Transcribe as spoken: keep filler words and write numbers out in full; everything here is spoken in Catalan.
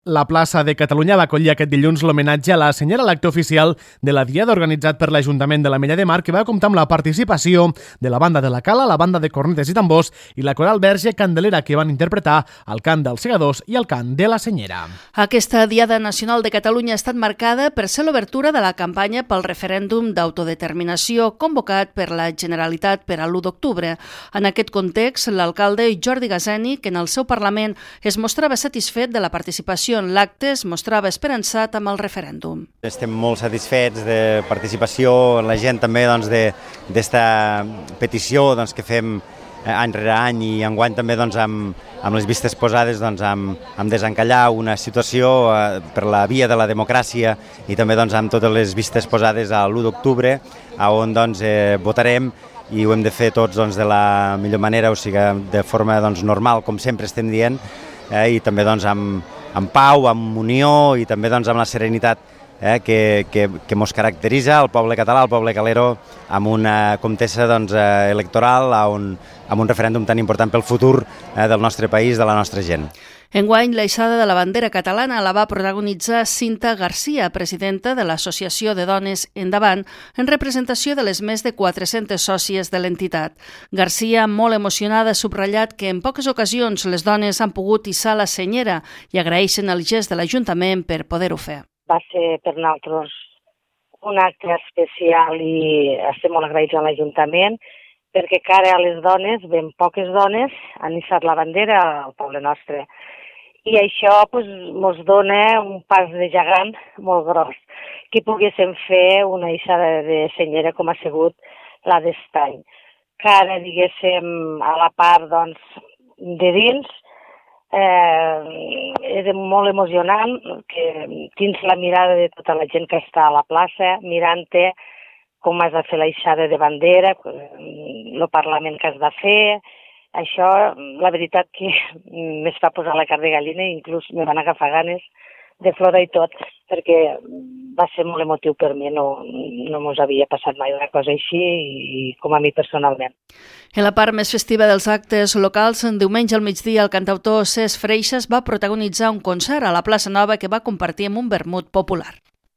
La plaça de Catalunya va acollir aquest dilluns l'homenatge a la senyora, l'acte oficial de la Diada organitzat per l'Ajuntament de l'Ametlla de Mar, que va comptar amb la participació de la banda de la Cala, la banda de cornetes i tambors i la coral Verge Candelera, que van interpretar el cant dels segadors i el cant de la senyera. Aquesta Diada Nacional de Catalunya ha estat marcada per ser l'obertura de la campanya pel referèndum d'autodeterminació convocat per la Generalitat per a l'u d'octubre. En aquest context, l'alcalde Jordi Gazeni, que en el seu Parlament es mostrava satisfet de la participació en l'acte, es mostrava esperançat amb el referèndum. Estem molt satisfets de participació en la gent també doncs, d'esta petició doncs, que fem any rere any i enguany també doncs, amb, amb les vistes posades doncs, amb, amb desencallar una situació eh, per la via de la democràcia i també doncs, amb totes les vistes posades a l'u d'octubre, on doncs, eh, votarem i ho hem de fer tots doncs, de la millor manera, o sigui, de forma doncs, normal, com sempre estem dient, eh, i també doncs, amb, amb pau, amb unió i també doncs, amb la serenitat eh, que, que, que mos caracteritza el poble català, el poble calero, amb una contesa doncs, eh, electoral, on, amb un referèndum tan important pel futur eh, del nostre país, de la nostra gent. Enguany, l'aixada de la bandera catalana la va protagonitzar Cinta Garcia, presidenta de l'Associació de Dones Endavant, en representació de les més de quatre-centes sòcies de l'entitat. Garcia, molt emocionada, ha subratllat que en poques ocasions les dones han pogut hissar la senyera i agraeixen el gest de l'Ajuntament per poder-ho fer. Va ser per nosaltres un acte especial i estem molt agraïts a l'Ajuntament perquè cara a les dones, ben poques dones, han hissat la bandera al poble nostre. I això pues, mos dona un pas de gegant molt gros, que poguéssim fer una hissada de senyera com ha sigut la d'estany. Cara, diguéssim, a la part doncs, de dins, eh, era molt emocionant, que tens la mirada de tota la gent que està a la plaça, mirant-te com has de fer la hissada de bandera, el Parlament que has de fer. Això, la veritat que m'es fa posar la carn de gallina i inclús me van agafar ganes de plorar i tot, perquè va ser molt emotiu per mi, no, no mos havia passat mai una cosa així i com a mi personalment. En la part més festiva dels actes locals, en diumenge al migdia el cantautor Cesc Freixas va protagonitzar un concert a la plaça Nova que va compartir amb un vermut popular.